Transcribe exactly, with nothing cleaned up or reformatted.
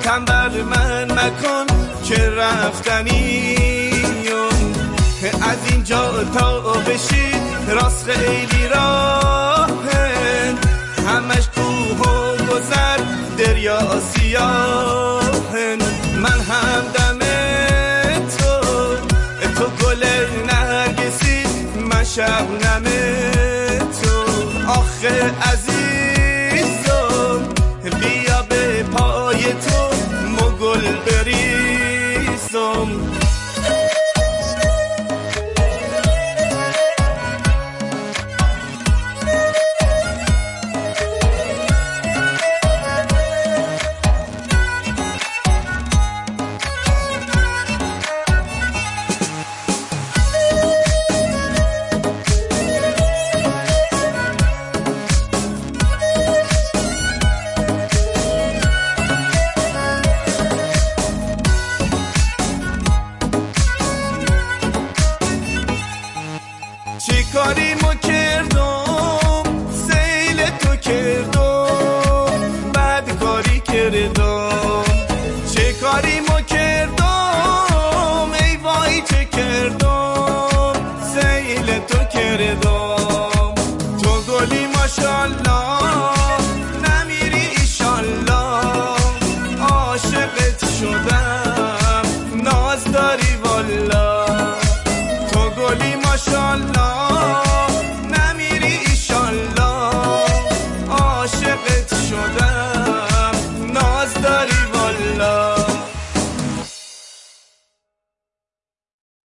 تنبل من مکن که رفتنیم، از اینجا تا بشید راست خیلی راهن، همش کوه و گذر دریا سیاهن. من هم دم تو تو گل نرگسی، من شبنم تو آخه عزیزم، بیا به پای تو مگل بریزم. چی کاری ما کردم سیل تو کردم، بد کاری کردم. چه کاری ما کردم ای وای چه کردم، سیل تو کردم. تو گلی ماشالله نمیری ایشالله، عاشقت شدم ناز داری والا. تو گلی ماشالله نمیری ایشالله، عاشقت شدم